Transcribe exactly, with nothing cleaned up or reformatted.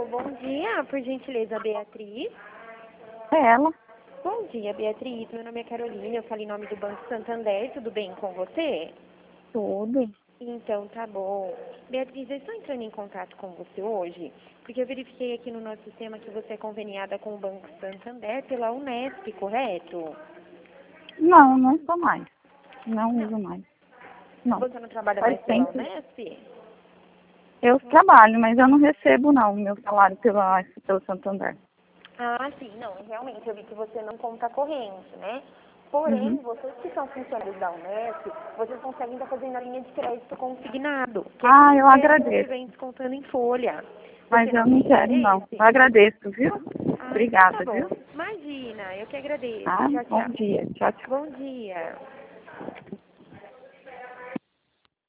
Alô, bom dia, por gentileza, Beatriz. É ela. Bom dia, Beatriz. Meu nome é Carolina, eu falo em nome do Banco Santander. Tudo bem com você? Tudo. Então, tá bom. Beatriz, eu estou entrando em contato com você hoje, porque eu verifiquei aqui no nosso sistema que você é conveniada com o Banco Santander pela Unesp, correto? Não, não sou mais. Não Não. uso mais. Não. Você não trabalha Faz mais pela tempo. Unesp? Eu trabalho, mas eu não recebo não o meu salário pela, pelo Santander. Ah, sim, não, realmente, eu vi que você não conta corrente, né? Porém, Uhum. vocês que são funcionários da Unesp, vocês conseguem estar fazendo a linha de crédito consignado, que é Ah, eu que a gente agradeço. vem descontando em folha. Mas Você eu não não tem quero não. interesse? Eu agradeço, viu? Ah, então tá Obrigada, bom. viu? Imagina, eu que agradeço. Tá? Tchau, Bom tchau. dia. Tchau, tchau. Bom dia.